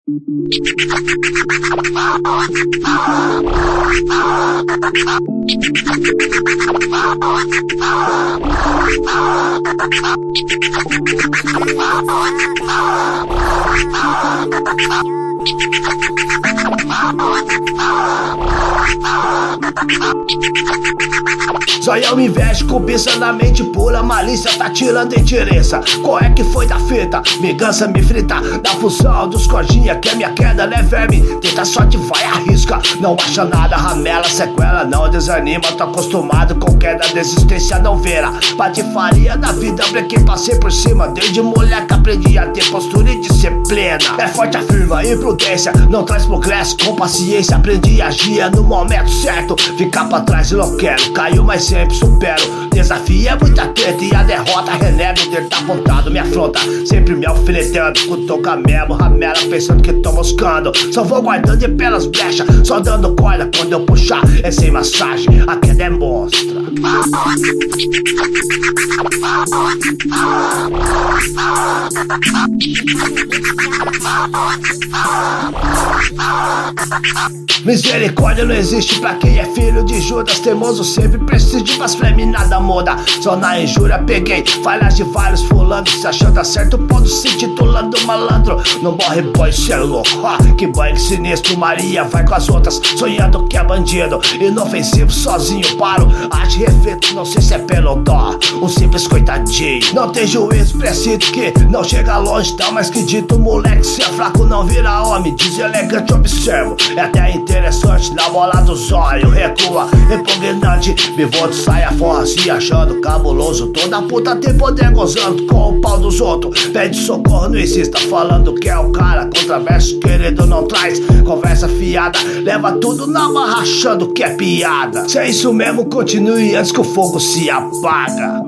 Zoião me investe, cobiça na mente pura, malícia tá tirando indireça. Qual é que foi da fita? Me gança, me frita da fusão dos cordinha, que é minha queda, né verme? Tenta sorte, vai, arrisca, não acha nada, ramela, sequela, não desanima. Tô acostumado com queda, desistência não verá. Patifaria na vida, brequei, passei por cima. Desde moleque aprendi a ter postura e disciplina. É forte, afirma, imprudência, não traz progresso. Com paciência aprendi a agir no momento certo. Ficar pra trás eu não quero, caiu mas sempre supero. Desafio é muita treta e a derrota renego. O dedo tá apontado, me afronta, sempre me alfinetando. Cutuca mesmo, ramela pensando que tô moscando. Só vou guardando de pelas brechas, só dando corda quando eu puxar. É sem massagem, a queda é monstra. Misericórdia não existe pra quem é filho de Judas. Teimoso sempre prestígio, mas flame nada muda. Só na injúria peguei falhas de vários fulano. Se achando acerto, pondo se titulando malandro. Não morre boy, cê é louco, que banho sinistro. Maria vai com as outras, sonhando que é bandido. Inofensivo, sozinho paro, age reflito, não sei se é pelo dó, um simples coitadinho. Não tem juízo, preciso que não chega longe. Tá mais que dito, moleque, se é fraco não vira homem. Deselegante, observo, é até interessante. Na bola dos olhos, recua, repugnante. Me vou de saia forra, se achando cabuloso. Toda puta tem poder gozando com o pau dos outros. Pede socorro, não insista, falando que é o cara. Contraverso querido não traz conversa fiada. Leva tudo na barra achando que é piada. Se é isso mesmo, continue antes que o fogo se apaga.